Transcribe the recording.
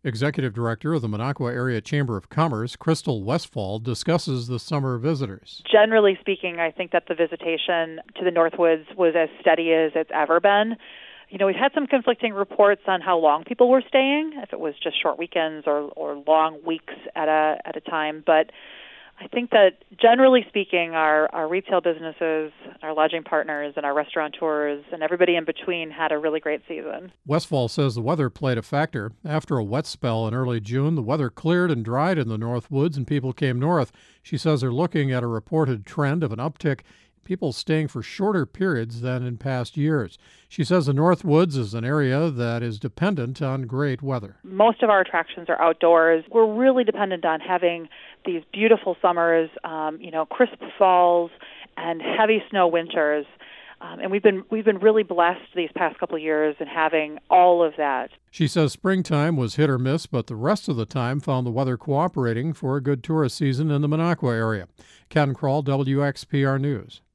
Executive Director of the Minocqua Area Chamber of Commerce, Crystal Westfall, discusses the summer visitors. Generally speaking, I think that the visitation to the Northwoods was as steady as it's ever been. We've had some conflicting reports on how long people were staying, if it was just short weekends or long weeks at a time. But I think that generally speaking, our retail businesses, our lodging partners, and our restaurateurs, and everybody in between had a really great season. Westfall says the weather played a factor. After a wet spell in early June, the weather cleared and dried in the Northwoods and people came north. She says they're looking at a reported trend of an uptick in people staying for shorter periods than in past years. She says the Northwoods is an area that is dependent on great weather. Most of our attractions are outdoors. We're really dependent on having these beautiful summers, crisp falls, and heavy snow winters. And we've been really blessed these past couple of years in having all of that. She says springtime was hit or miss, but the rest of the time found the weather cooperating for a good tourist season in the Minocqua area. Ken Kroll, WXPR News.